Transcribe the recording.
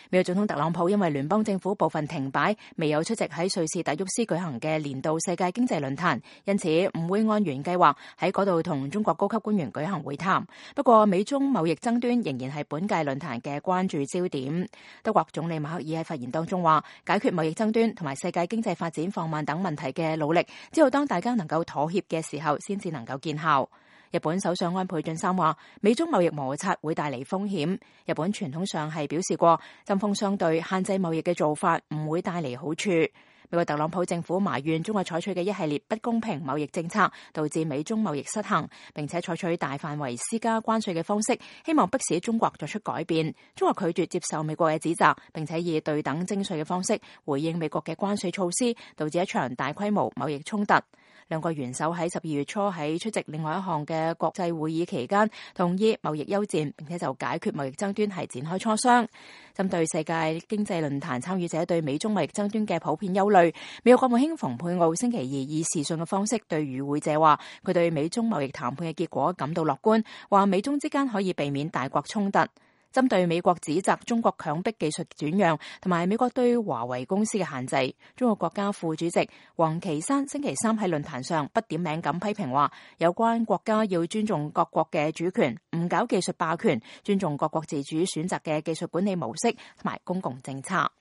美國總統特朗普因為聯邦政府部分停擺，未有出席喺瑞士達沃斯舉行嘅年度世界經濟論壇，因此唔會按原計劃喺嗰度同中國高級官員舉行會談。不過，美中貿易爭端仍然係本屆論壇嘅關注焦點。德國總理默克爾喺發言當中話，解決貿易爭端同埋世界經濟發展放慢等問題嘅努力，只有當大家能夠妥協嘅時候，先至能夠見效。日本首相安倍晉三話，美中貿易摩擦會帶嚟風險。日本傳統上係表示過，針鋒相對、限制貿易嘅做法唔會帶嚟好處。美國特朗普政府埋怨中國採取嘅一系列不公平貿易政策，導致美中貿易失衡，並且採取大範圍施加關稅嘅方式，希望迫使中國作出改變。中國拒絕接受美國嘅指責，並且以對等徵稅嘅方式回應美國嘅關稅措施，導致一場大規模貿易衝突。兩個元首喺12月初喺出席另外一項嘅國際會議期間，同意貿易休戰，並且就解決貿易爭端係展開磋商。針對世界經濟論壇參與者對美中貿易爭端嘅普遍憂慮，美國國務卿蓬佩奧星期二以視訊嘅方式對與會者話，佢對美中貿易談判嘅結果感到樂觀，話美中之間可以避免大國衝突。針對美國指責中國強迫技術轉讓同埋美國對華為公司嘅限制，中國國家副主席王岐山星期三喺論壇上不點名咁批評話，有關國家要尊重各國嘅主權，唔搞技術霸權，尊重各國自主選擇嘅技術管理模式同埋公共政策。